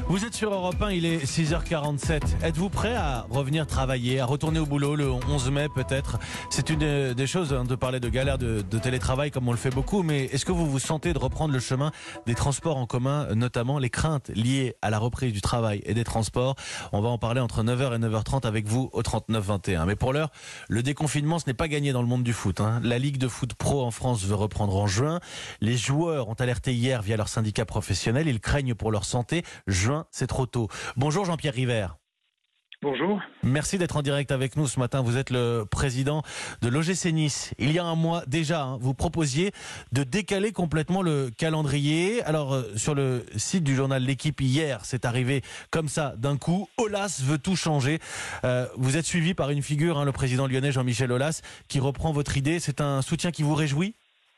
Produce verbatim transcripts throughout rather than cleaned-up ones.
Vous êtes sur Europe un, il est six heures quarante-sept. Êtes-vous prêt à revenir travailler, à retourner au boulot le onze mai peut-être? C'est une des choses hein, de parler de galère de, de télétravail comme on le fait beaucoup, mais est-ce que vous vous sentez de reprendre le chemin des transports en commun, notamment les craintes liées à la reprise du travail et des transports? On va en parler entre neuf heures et neuf heures trente avec vous au trente-neuf vingt et un. Mais pour l'heure, le déconfinement, ce n'est pas gagné dans le monde du foot. Hein. La Ligue de foot pro en France veut reprendre en juin. Les joueurs ont alerté hier via leur syndicat professionnel. Ils craignent pour leur santé. Juin, c'est trop tôt. Bonjour Jean-Pierre River. Bonjour. Merci d'être en direct avec nous ce matin. Vous êtes le président de l'O G C Nice. Il y a un mois déjà, hein, vous proposiez de décaler complètement le calendrier. Alors, euh, sur le site du journal L'Équipe hier, c'est arrivé comme ça d'un coup. Aulas veut tout changer. Euh, vous êtes suivi par une figure, hein, le président lyonnais Jean-Michel Aulas, qui reprend votre idée. C'est un soutien qui vous réjouit ?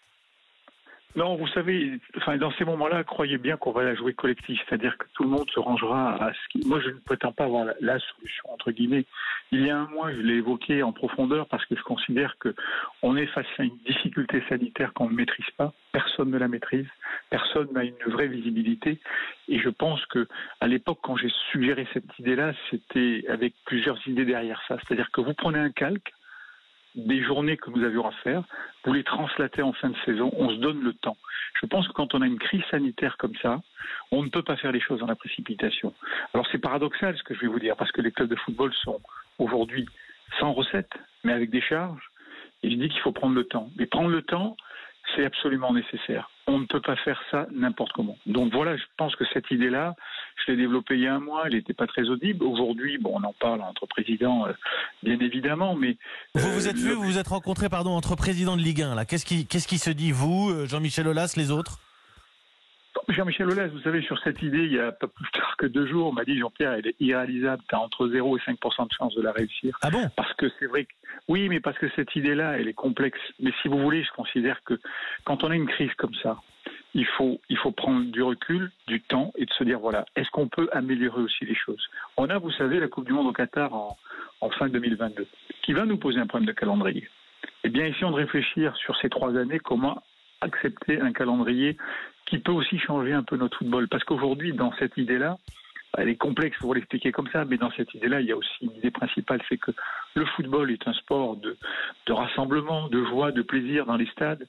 Non, vous savez, enfin, dans ces moments-là, croyez bien qu'on va la jouer collectif, c'est-à-dire que tout le monde se rangera à ce qui... Moi, je ne prétends pas avoir la, la solution, entre guillemets. Il y a un mois, je l'ai évoqué en profondeur parce que je considère qu'on est face à une difficulté sanitaire qu'on ne maîtrise pas. Personne ne la maîtrise, personne n'a une vraie visibilité. Et je pense que à l'époque, quand j'ai suggéré cette idée-là, c'était avec plusieurs idées derrière ça. C'est-à-dire que vous prenez un calque des journées que nous avions à faire, vous les translatez en fin de saison, on se donne le temps. Je pense que quand on a une crise sanitaire comme ça, on ne peut pas faire les choses dans la précipitation. Alors c'est paradoxal ce que je vais vous dire, parce que les clubs de football sont aujourd'hui sans recettes, mais avec des charges, et je dis qu'il faut prendre le temps. Mais prendre le temps, c'est absolument nécessaire. On ne peut pas faire ça n'importe comment. Donc voilà, je pense que cette idée-là, je l'ai développée il y a un mois, elle n'était pas très audible. Aujourd'hui, bon, on en parle entre présidents, euh, bien évidemment, mais... Euh, vous vous êtes vu, le... vous vous êtes rencontrés, pardon, entre présidents de Ligue un, là. Qu'est-ce qui, qu'est-ce qui se dit, vous, Jean-Michel Aulas, les autres ? Jean-Michel Aulas, vous savez, sur cette idée, il y a pas plus tard que deux jours, on m'a dit, Jean-Pierre, elle est irréalisable, tu as entre zéro et cinq pour cent de chance de la réussir. Ah bon ? Parce que c'est vrai que, oui, mais parce que cette idée-là, elle est complexe. Mais si vous voulez, je considère que quand on a une crise comme ça, il faut, il faut prendre du recul, du temps et de se dire, voilà, est-ce qu'on peut améliorer aussi les choses ? On a, vous savez, la Coupe du Monde au Qatar en, en fin deux mille vingt-deux, qui va nous poser un problème de calendrier. Eh bien, essayons de réfléchir sur ces trois années, comment accepter un calendrier qui peut aussi changer un peu notre football. Parce qu'aujourd'hui, dans cette idée-là, elle est complexe pour l'expliquer comme ça, mais dans cette idée-là, il y a aussi une idée principale, c'est que le football est un sport de, de rassemblement, de joie, de plaisir dans les stades.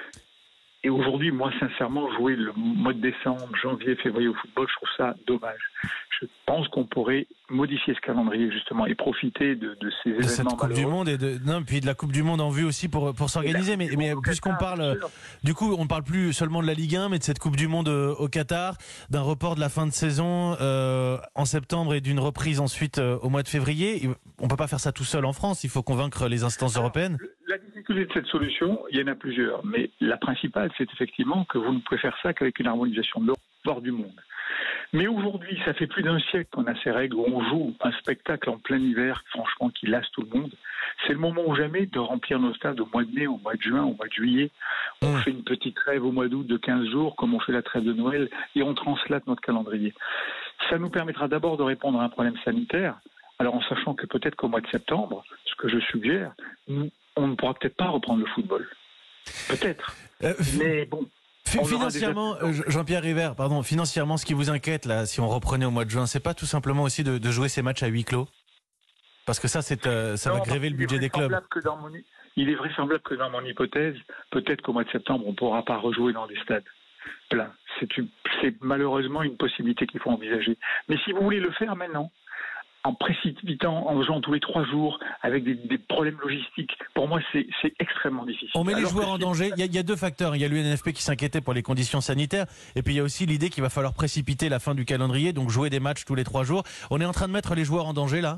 Et aujourd'hui, moi, sincèrement, jouer le mois de décembre, janvier, février au football, je trouve ça dommage. Je pense qu'on pourrait modifier ce calendrier, justement, et profiter de, de ces de événements cette Coupe du Monde et de non puis de la Coupe du Monde en vue aussi pour pour s'organiser. Mais mais puisqu'on parle, du coup, on ne parle plus seulement de la Ligue un, mais de cette Coupe du Monde au Qatar, d'un report de la fin de saison euh, en septembre et d'une reprise ensuite euh, au mois de février. On peut pas faire ça tout seul en France. Il faut convaincre les instances Alors, européennes. La difficulté de cette solution, il y en a plusieurs, mais la principale, c'est effectivement que vous ne pouvez faire ça qu'avec une harmonisation de l'Europe du monde. Mais aujourd'hui, ça fait plus d'un siècle qu'on a ces règles où on joue un spectacle en plein hiver, franchement, qui lasse tout le monde. C'est le moment ou jamais de remplir nos stades au mois de mai, au mois de juin, au mois de juillet. On mmh. fait une petite trêve au mois d'août de quinze jours, comme on fait la trêve de Noël, et on translate notre calendrier. Ça nous permettra d'abord de répondre à un problème sanitaire, alors en sachant que peut-être qu'au mois de septembre, ce que je suggère, nous, on ne pourra peut-être pas reprendre le football. Peut-être. Euh, Mais bon... Financièrement, Jean-Pierre River, pardon, financièrement, ce qui vous inquiète là, si on reprenait au mois de juin, c'est pas tout simplement aussi de, de jouer ces matchs à huis clos ? Parce que ça, c'est, euh, ça non, va gréver le budget des clubs. Que dans mon, il est vraisemblable que dans mon hypothèse, peut-être qu'au mois de septembre, on ne pourra pas rejouer dans des stades pleins. C'est, une, c'est malheureusement une possibilité qu'il faut envisager. Mais si vous voulez le faire maintenant, en précipitant, en jouant tous les trois jours, avec des, des problèmes logistiques. Pour moi, c'est, c'est extrêmement difficile. On met Alors les joueurs en danger. Il y, a, il y a deux facteurs. Il y a l'U N F P qui s'inquiétait pour les conditions sanitaires. Et puis, il y a aussi l'idée qu'il va falloir précipiter la fin du calendrier, donc jouer des matchs tous les trois jours. On est en train de mettre les joueurs en danger, là ?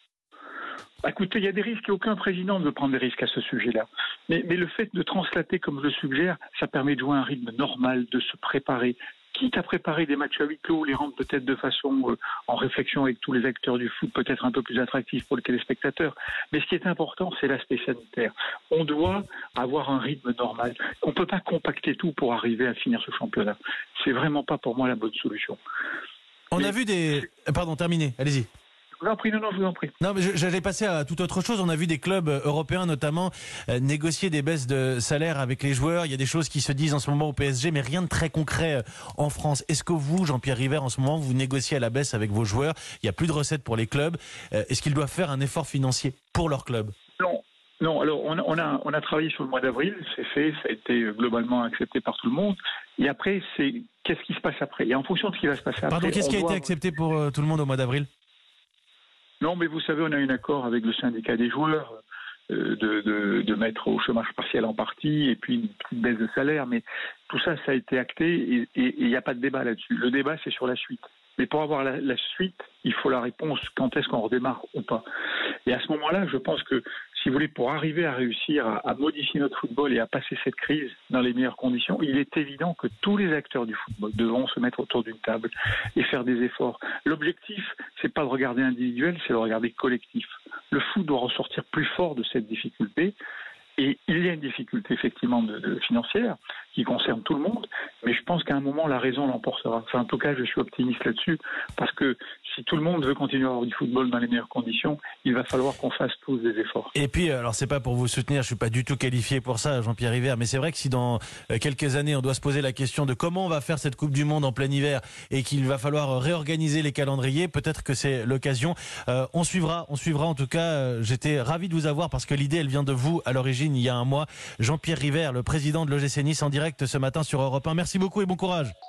Écoutez, il y a des risques et aucun président ne veut prendre des risques à ce sujet-là. Mais, mais le fait de translater, comme je le suggère, ça permet de jouer un rythme normal, de se préparer. Quitte à préparer des matchs à huis clos, les rendre peut-être de façon euh, en réflexion avec tous les acteurs du foot, peut-être un peu plus attractifs pour les téléspectateurs. Mais ce qui est important, c'est l'aspect sanitaire. On doit avoir un rythme normal. On ne peut pas compacter tout pour arriver à finir ce championnat. C'est vraiment pas pour moi la bonne solution. On Mais, a vu des... Pardon, terminé, allez-y. Je vous en prie, non, non, je vous en prie. Non, mais j'allais passer à toute autre chose. On a vu des clubs européens, notamment, euh, négocier des baisses de salaire avec les joueurs. Il y a des choses qui se disent en ce moment au P S G, mais rien de très concret euh, en France. Est-ce que vous, Jean-Pierre River, en ce moment, vous négociez à la baisse avec vos joueurs? Il n'y a plus de recettes pour les clubs. Euh, est-ce qu'ils doivent faire un effort financier pour leur club? Non. Non, alors on a, on a, on a travaillé sur le mois d'avril, c'est fait, ça a été globalement accepté par tout le monde. Et après, c'est qu'est-ce qui se passe après? Et en fonction de ce qui va se passer après... Pardon, qu'est-ce qui a doit... été accepté pour euh, tout le monde au mois d'avril? Non, mais vous savez, on a eu un accord avec le syndicat des joueurs euh, de, de, de mettre au chômage partiel en partie et puis une petite baisse de salaire. Mais tout ça, ça a été acté et il n'y a pas de débat là-dessus. Le débat, c'est sur la suite. Mais pour avoir la, la suite, il faut la réponse quand est-ce qu'on redémarre ou pas. Et à ce moment-là, je pense que, si vous voulez, pour arriver à réussir à, à modifier notre football et à passer cette crise dans les meilleures conditions, il est évident que tous les acteurs du football devront se mettre autour d'une table et faire des efforts. L'objectif, c'est pas de regarder individuel, c'est de regarder collectif. Le foot doit ressortir plus fort de cette difficulté. Et il y a une difficulté effectivement de, de financière qui concerne tout le monde, mais je pense qu'à un moment la raison l'emportera. Enfin, en tout cas, je suis optimiste là-dessus parce que si tout le monde veut continuer à avoir du football dans les meilleures conditions, il va falloir qu'on fasse tous des efforts. Et puis, alors c'est pas pour vous soutenir, je suis pas du tout qualifié pour ça, Jean-Pierre River, mais c'est vrai que si dans quelques années on doit se poser la question de comment on va faire cette Coupe du Monde en plein hiver et qu'il va falloir réorganiser les calendriers, peut-être que c'est l'occasion. Euh, on suivra, on suivra en tout cas. Euh, j'étais ravi de vous avoir parce que l'idée elle vient de vous à l'origine il y a un mois. Jean-Pierre River, le président de l'O G C Nice en direct ce matin sur Europe un. Merci beaucoup et bon courage.